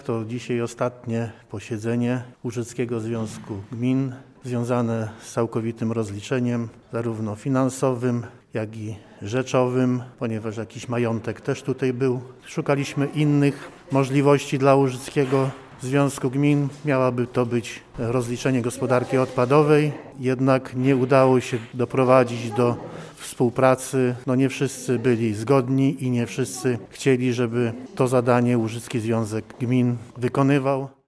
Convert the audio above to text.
To dzisiaj ostatnie posiedzenie Łużyckiego Związku Gmin związane z całkowitym rozliczeniem, zarówno finansowym, jak i rzeczowym, ponieważ jakiś majątek też tutaj był. Szukaliśmy innych możliwości dla Łużyckiego Związku Gmin. Miałaby to być rozliczenie gospodarki odpadowej, jednak nie udało się doprowadzić do współpracy. Nie wszyscy byli zgodni i nie wszyscy chcieli, żeby to zadanie Łużycki Związek Gmin wykonywał.